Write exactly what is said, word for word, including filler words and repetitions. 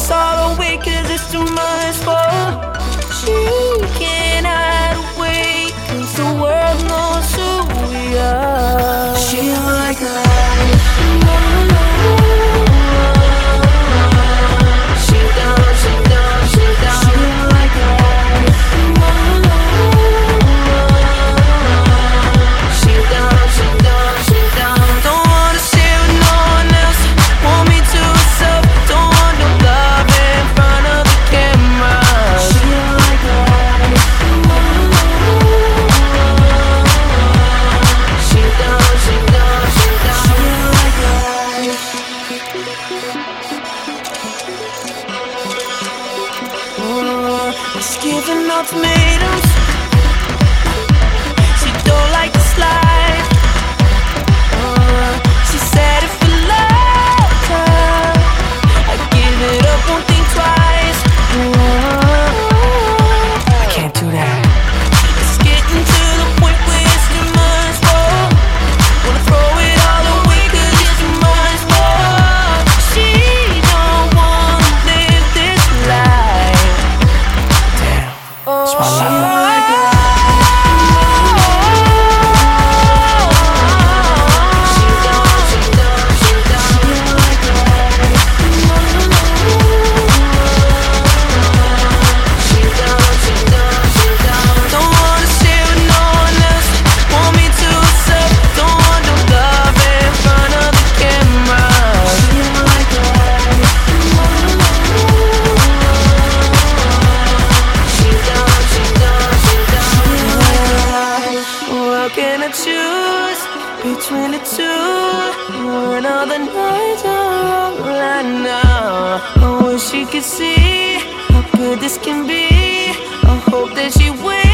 us all away, cause it's too much for her. She can't hide away, cause the world knows who we are. She like that. She down, she down, she down. She like that. She down, she down, she down. Don't wanna share with no one else. Want me to herself. Don't want no love in front of the camera. She like that. She down, she down, she down. She like that. Uh, it's giving ultimatums. She don't like to slide. Uh, she said if you love her, I give it up, won't think twice. Uh, I can't do that. It's getting to the point where it's too much for. Wanna throw it all away, cause it's too much for. She don't wanna live this life. Damn, it's my life. Choose between the two. When all the nights are wrong right now, I wish she could see how good this can be. I hope that she wins.